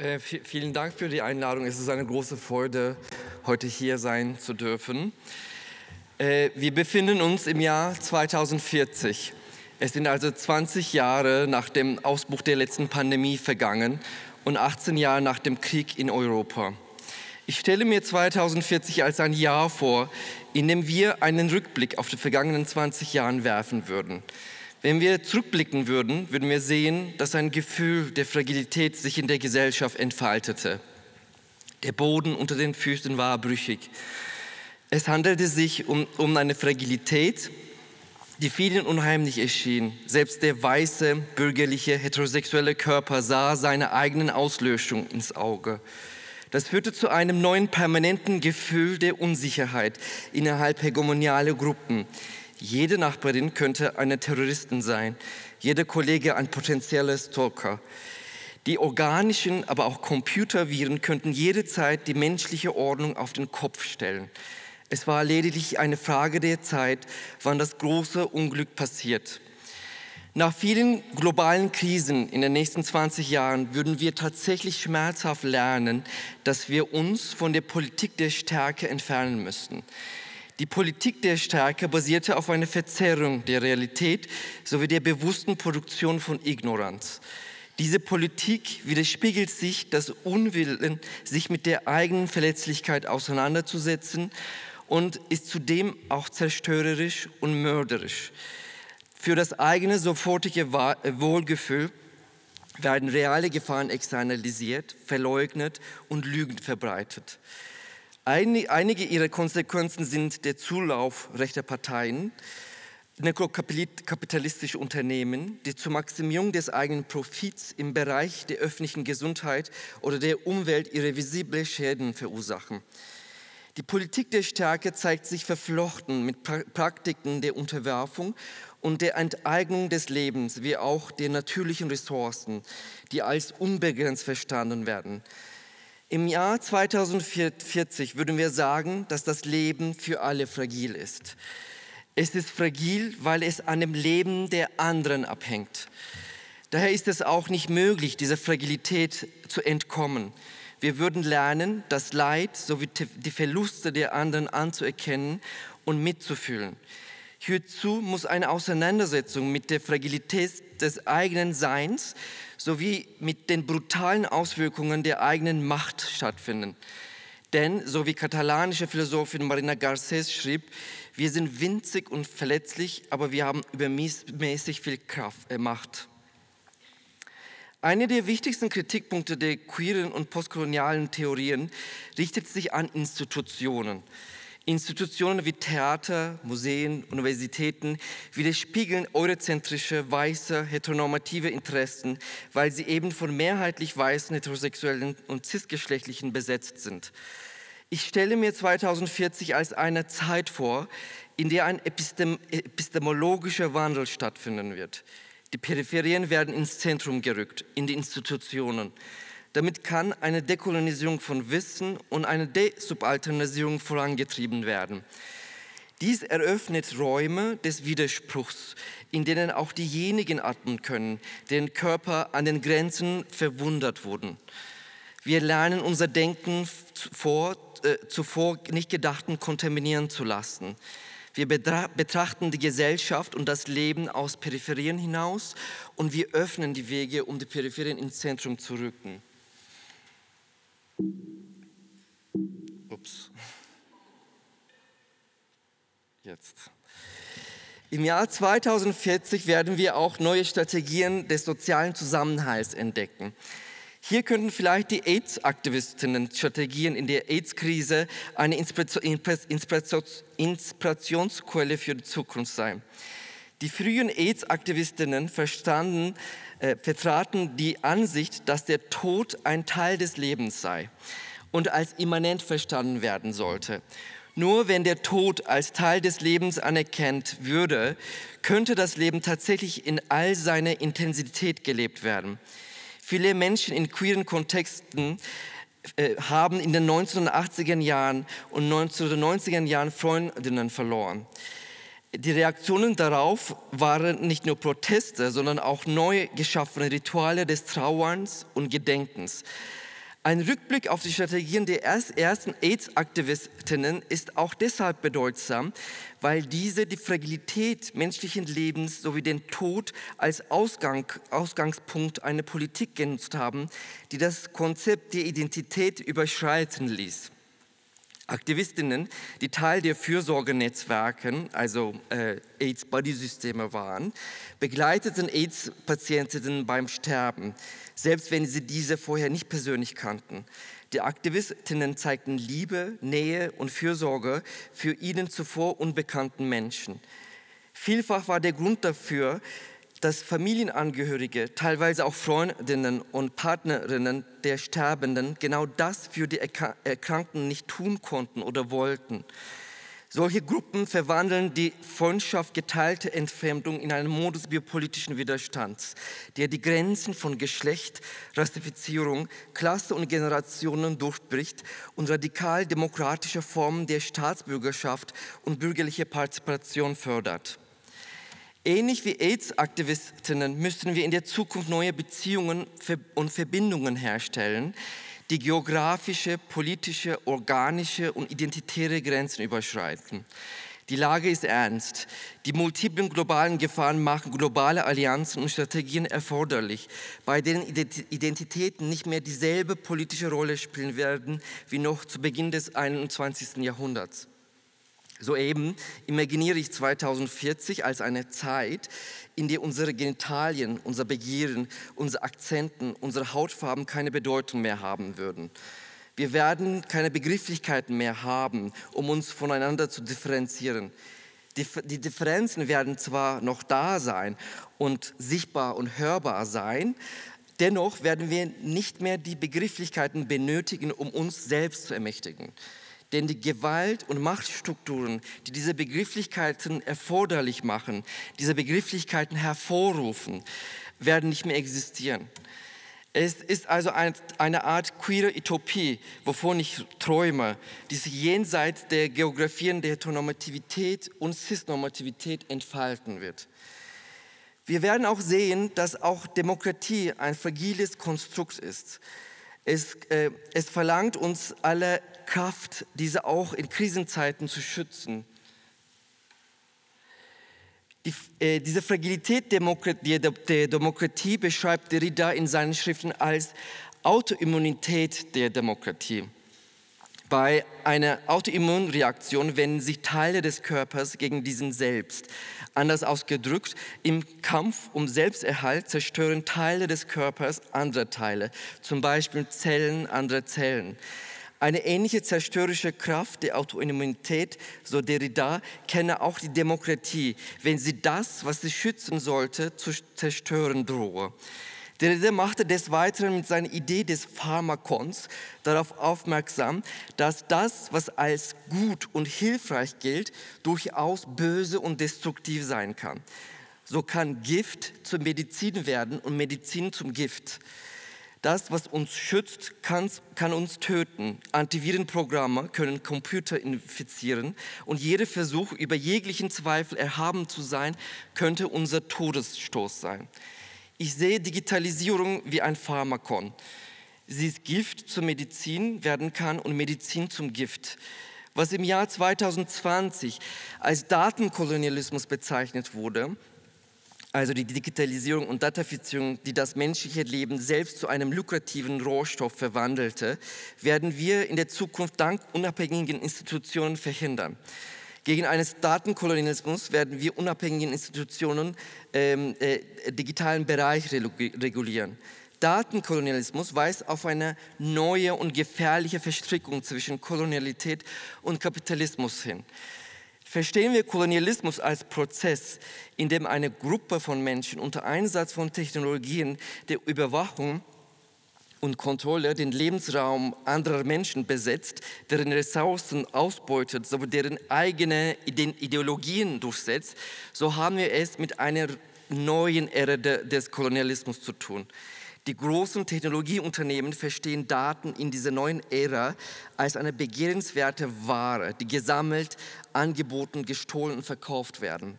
Vielen Dank für die Einladung. Es ist eine große Freude, heute hier sein zu dürfen. Wir befinden uns im Jahr 2040. Es sind also 20 Jahre nach dem Ausbruch der letzten Pandemie vergangen und 18 Jahre nach dem Krieg in Europa. Ich stelle mir 2040 als ein Jahr vor, in dem wir einen Rückblick auf die vergangenen 20 Jahre werfen würden. Wenn wir zurückblicken würden, würden wir sehen, dass ein Gefühl der Fragilität sich in der Gesellschaft entfaltete. Der Boden unter den Füßen war brüchig. Es handelte sich um eine Fragilität, die vielen unheimlich erschien. Selbst der weiße, bürgerliche, heterosexuelle Körper sah seine eigenen Auslöschung ins Auge. Das führte zu einem neuen permanenten Gefühl der Unsicherheit innerhalb hegemonialer Gruppen. Jede Nachbarin könnte eine Terroristin sein, jeder Kollege ein potenzieller Stalker. Die organischen, aber auch Computerviren könnten jederzeit die menschliche Ordnung auf den Kopf stellen. Es war lediglich eine Frage der Zeit, wann das große Unglück passiert. Nach vielen globalen Krisen in den nächsten 20 Jahren würden wir tatsächlich schmerzhaft lernen, dass wir uns von der Politik der Stärke entfernen müssten. Die Politik der Stärke basierte auf einer Verzerrung der Realität sowie der bewussten Produktion von Ignoranz. Diese Politik widerspiegelt sich das Unwillen, sich mit der eigenen Verletzlichkeit auseinanderzusetzen und ist zudem auch zerstörerisch und mörderisch. Für das eigene sofortige Wohlgefühl werden reale Gefahren externalisiert, verleugnet und Lügen verbreitet. Einige ihrer Konsequenzen sind der Zulauf rechter Parteien, neokapitalistische Unternehmen, die zur Maximierung des eigenen Profits im Bereich der öffentlichen Gesundheit oder der Umwelt irreversible Schäden verursachen. Die Politik der Stärke zeigt sich verflochten mit Praktiken der Unterwerfung und der Enteignung des Lebens, wie auch der natürlichen Ressourcen, die als unbegrenzt verstanden werden. Im Jahr 2040 würden wir sagen, dass das Leben für alle fragil ist. Es ist fragil, weil es an dem Leben der anderen abhängt. Daher ist es auch nicht möglich, dieser Fragilität zu entkommen. Wir würden lernen, das Leid sowie die Verluste der anderen anzuerkennen und mitzufühlen. Hierzu muss eine Auseinandersetzung mit der Fragilität des eigenen Seins sowie mit den brutalen Auswirkungen der eigenen Macht stattfinden. Denn, so wie katalanische Philosophin Marina Garcés schrieb, wir sind winzig und verletzlich, aber wir haben übermäßig viel Macht. Einer der wichtigsten Kritikpunkte der queeren und postkolonialen Theorien richtet sich an Institutionen. Institutionen wie Theater, Museen, Universitäten widerspiegeln eurozentrische, weiße, heteronormative Interessen, weil sie eben von mehrheitlich weißen, heterosexuellen und cisgeschlechtlichen besetzt sind. Ich stelle mir 2040 als eine Zeit vor, in der ein epistemologischer Wandel stattfinden wird. Die Peripherien werden ins Zentrum gerückt, in die Institutionen. Damit kann eine Dekolonisierung von Wissen und eine Desubalternisierung vorangetrieben werden. Dies eröffnet Räume des Widerspruchs, in denen auch diejenigen atmen können, deren Körper an den Grenzen verwundet wurden. Wir lernen unser Denken zuvor nicht Gedachten kontaminieren zu lassen. Wir betrachten die Gesellschaft und das Leben aus Peripherien hinaus und wir öffnen die Wege, um die Peripherien ins Zentrum zu rücken. Jetzt. Im Jahr 2040 werden wir auch neue Strategien des sozialen Zusammenhalts entdecken. Hier könnten vielleicht die AIDS-Aktivistinnen-Strategien in der AIDS-Krise eine Inspirationsquelle für die Zukunft sein. Die frühen AIDS-Aktivistinnen vertraten die Ansicht, dass der Tod ein Teil des Lebens sei und als immanent verstanden werden sollte. Nur wenn der Tod als Teil des Lebens anerkannt würde, könnte das Leben tatsächlich in all seiner Intensität gelebt werden. Viele Menschen in queeren Kontexten haben in den 1980er Jahren und 1990er Jahren Freundinnen verloren. Die Reaktionen darauf waren nicht nur Proteste, sondern auch neu geschaffene Rituale des Trauerns und Gedenkens. Ein Rückblick auf die Strategien der ersten AIDS-Aktivistinnen ist auch deshalb bedeutsam, weil diese die Fragilität menschlichen Lebens sowie den Tod als Ausgangspunkt einer Politik genutzt haben, die das Konzept der Identität überschreiten ließ. Aktivistinnen, die Teil der Fürsorgenetzwerken, also AIDS-Buddy-Systeme waren, begleiteten AIDS-Patientinnen beim Sterben, selbst wenn sie diese vorher nicht persönlich kannten. Die Aktivistinnen zeigten Liebe, Nähe und Fürsorge für ihnen zuvor unbekannten Menschen. Vielfach war der Grund dafür, dass Familienangehörige, teilweise auch Freundinnen und Partnerinnen der Sterbenden genau das für die Erkrankten nicht tun konnten oder wollten. Solche Gruppen verwandeln die Freundschaft geteilte Entfremdung in einen Modus biopolitischen Widerstands, der die Grenzen von Geschlecht, Rassifizierung, Klasse und Generationen durchbricht und radikal demokratische Formen der Staatsbürgerschaft und bürgerliche Partizipation fördert. Ähnlich wie AIDS-Aktivistinnen müssen wir in der Zukunft neue Beziehungen und Verbindungen herstellen, die geografische, politische, organische und identitäre Grenzen überschreiten. Die Lage ist ernst. Die multiplen globalen Gefahren machen globale Allianzen und Strategien erforderlich, bei denen Identitäten nicht mehr dieselbe politische Rolle spielen werden wie noch zu Beginn des 21. Jahrhunderts. Soeben imaginiere ich 2040 als eine Zeit, in der unsere Genitalien, unser Begehren, unsere Akzenten, unsere Hautfarben keine Bedeutung mehr haben würden. Wir werden keine Begrifflichkeiten mehr haben, um uns voneinander zu differenzieren. Die Differenzen werden zwar noch da sein und sichtbar und hörbar sein, dennoch werden wir nicht mehr die Begrifflichkeiten benötigen, um uns selbst zu ermächtigen. Denn die Gewalt- und Machtstrukturen, die diese Begrifflichkeiten erforderlich machen, diese Begrifflichkeiten hervorrufen, werden nicht mehr existieren. Es ist also eine Art queere Utopie, wovon ich träume, die sich jenseits der Geografien der Heteronormativität und Cisnormativität entfalten wird. Wir werden auch sehen, dass auch Demokratie ein fragiles Konstrukt ist. Es verlangt uns alle Kraft, diese auch in Krisenzeiten zu schützen. Diese Fragilität der Demokratie beschreibt Derrida in seinen Schriften als Autoimmunität der Demokratie. Bei einer Autoimmunreaktion wenden sich Teile des Körpers gegen diesen selbst. Anders ausgedrückt, im Kampf um Selbsterhalt zerstören Teile des Körpers andere Teile, zum Beispiel Zellen anderer Zellen. Eine ähnliche zerstörerische Kraft der Autoimmunität, so Derrida, kenne auch die Demokratie, wenn sie das, was sie schützen sollte, zu zerstören drohe. Derrida machte des Weiteren mit seiner Idee des Pharmakons darauf aufmerksam, dass das, was als gut und hilfreich gilt, durchaus böse und destruktiv sein kann. So kann Gift zur Medizin werden und Medizin zum Gift. Das, was uns schützt, kann uns töten. Antivirenprogramme können Computer infizieren und jeder Versuch, über jeglichen Zweifel erhaben zu sein, könnte unser Todesstoß sein. Ich sehe Digitalisierung wie ein Pharmakon. Sie ist Gift zur Medizin werden kann und Medizin zum Gift. Was im Jahr 2020 als Datenkolonialismus bezeichnet wurde, also die Digitalisierung und Datafizierung, die das menschliche Leben selbst zu einem lukrativen Rohstoff verwandelte, werden wir in der Zukunft dank unabhängigen Institutionen verhindern. Gegen einen Datenkolonialismus werden wir unabhängigen Institutionen digitalen Bereich regulieren. Datenkolonialismus weist auf eine neue und gefährliche Verstrickung zwischen Kolonialität und Kapitalismus hin. Verstehen wir Kolonialismus als Prozess, in dem eine Gruppe von Menschen unter Einsatz von Technologien der Überwachung und Kontrolle den Lebensraum anderer Menschen besetzt, deren Ressourcen ausbeutet, sowie deren eigene Ideologien durchsetzt, so haben wir es mit einer neuen Ära des Kolonialismus zu tun. Die großen Technologieunternehmen verstehen Daten in dieser neuen Ära als eine begehrenswerte Ware, die gesammelt, angeboten, gestohlen und verkauft werden.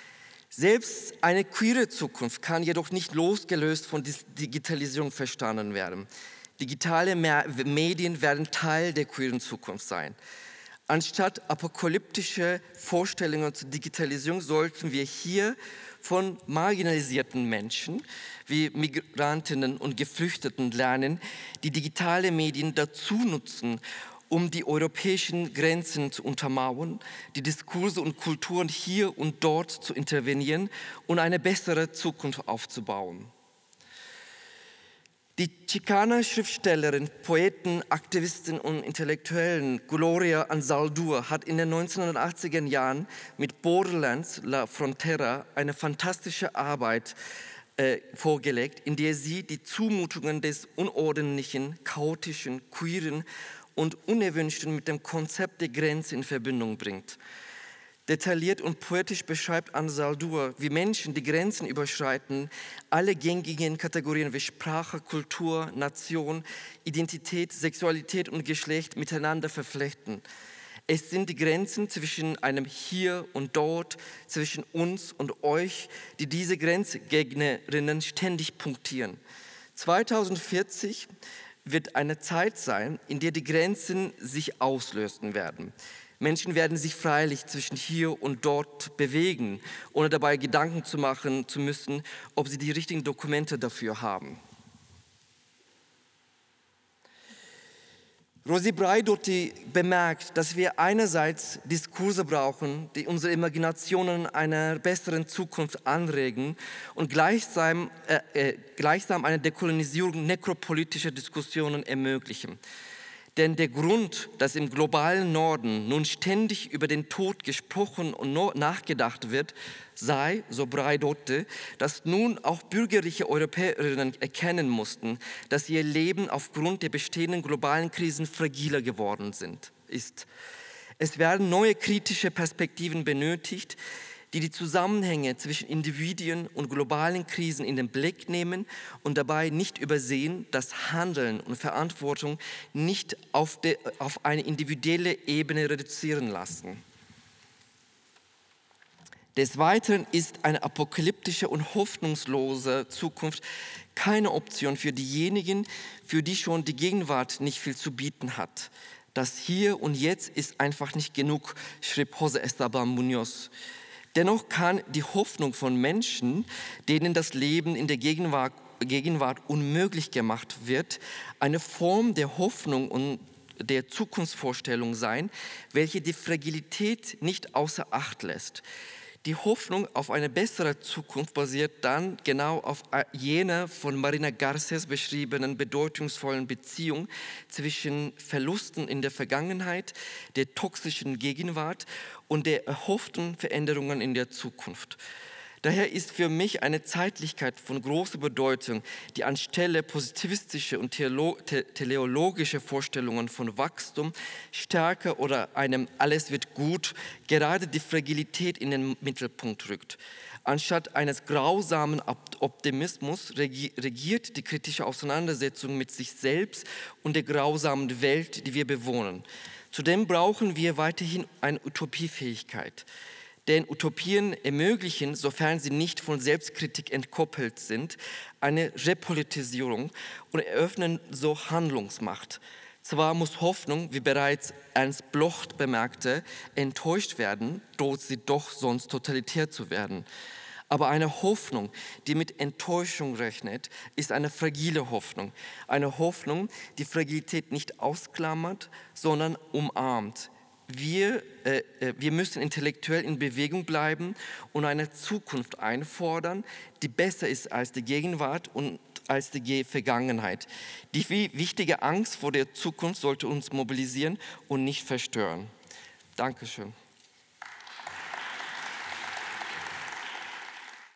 Selbst eine queere Zukunft kann jedoch nicht losgelöst von Digitalisierung verstanden werden. Digitale Medien werden Teil der queeren Zukunft sein. Anstatt apokalyptische Vorstellungen zur Digitalisierung sollten wir hier von marginalisierten Menschen wie Migrantinnen und Geflüchteten lernen, die digitale Medien dazu nutzen, um die europäischen Grenzen zu untermauern, die Diskurse und Kulturen hier und dort zu intervenieren und eine bessere Zukunft aufzubauen. Die Chicana Schriftstellerin, Poetin, Aktivistin und Intellektuellen Gloria Anzaldúa hat in den 1980er Jahren mit Borderlands La Frontera eine fantastische Arbeit vorgelegt, in der sie die Zumutungen des Unordentlichen, Chaotischen, Queeren und Unerwünschten mit dem Konzept der Grenze in Verbindung bringt. Detailliert und poetisch beschreibt Anzaldúa, wie Menschen, die Grenzen überschreiten, alle gängigen Kategorien wie Sprache, Kultur, Nation, Identität, Sexualität und Geschlecht miteinander verflechten. Es sind die Grenzen zwischen einem Hier und Dort, zwischen uns und euch, die diese Grenzgegnerinnen ständig punktieren. 2040 wird eine Zeit sein, in der die Grenzen sich auslösen werden. Menschen werden sich freilich zwischen hier und dort bewegen, ohne dabei Gedanken zu machen zu müssen, ob sie die richtigen Dokumente dafür haben. Rosi Braidotti bemerkt, dass wir einerseits Diskurse brauchen, die unsere Imaginationen einer besseren Zukunft anregen und gleichsam eine Dekolonisierung nekropolitischer Diskussionen ermöglichen. Denn der Grund, dass im globalen Norden nun ständig über den Tod gesprochen und nachgedacht wird, sei, so Braidotti, dass nun auch bürgerliche Europäerinnen erkennen mussten, dass ihr Leben aufgrund der bestehenden globalen Krisen fragiler geworden ist. Es werden neue kritische Perspektiven benötigt, die Zusammenhänge zwischen Individuen und globalen Krisen in den Blick nehmen und dabei nicht übersehen, dass Handeln und Verantwortung nicht auf eine individuelle Ebene reduzieren lassen. Des Weiteren ist eine apokalyptische und hoffnungslose Zukunft keine Option für diejenigen, für die schon die Gegenwart nicht viel zu bieten hat. Das Hier und Jetzt ist einfach nicht genug, schrieb José Esteban Muñoz. Dennoch kann die Hoffnung von Menschen, denen das Leben in der Gegenwart unmöglich gemacht wird, eine Form der Hoffnung und der Zukunftsvorstellung sein, welche die Fragilität nicht außer Acht lässt. Die Hoffnung auf eine bessere Zukunft basiert dann genau auf jener von Marina Garcés beschriebenen bedeutungsvollen Beziehung zwischen Verlusten in der Vergangenheit, der toxischen Gegenwart und der erhofften Veränderungen in der Zukunft. Daher ist für mich eine Zeitlichkeit von großer Bedeutung, die anstelle positivistische und teleologische Vorstellungen von Wachstum, Stärke oder einem Alles wird gut gerade die Fragilität in den Mittelpunkt rückt. Anstatt eines grausamen Optimismus regiert die kritische Auseinandersetzung mit sich selbst und der grausamen Welt, die wir bewohnen. Zudem brauchen wir weiterhin eine Utopiefähigkeit. Denn Utopien ermöglichen, sofern sie nicht von Selbstkritik entkoppelt sind, eine Repolitisierung und eröffnen so Handlungsmacht. Zwar muss Hoffnung, wie bereits Ernst Bloch bemerkte, enttäuscht werden, droht sie doch sonst totalitär zu werden. Aber eine Hoffnung, die mit Enttäuschung rechnet, ist eine fragile Hoffnung. Eine Hoffnung, die Fragilität nicht ausklammert, sondern umarmt. Wir müssen intellektuell in Bewegung bleiben und eine Zukunft einfordern, die besser ist als die Gegenwart und als die Vergangenheit. Die wichtige Angst vor der Zukunft sollte uns mobilisieren und nicht verstören. Dankeschön.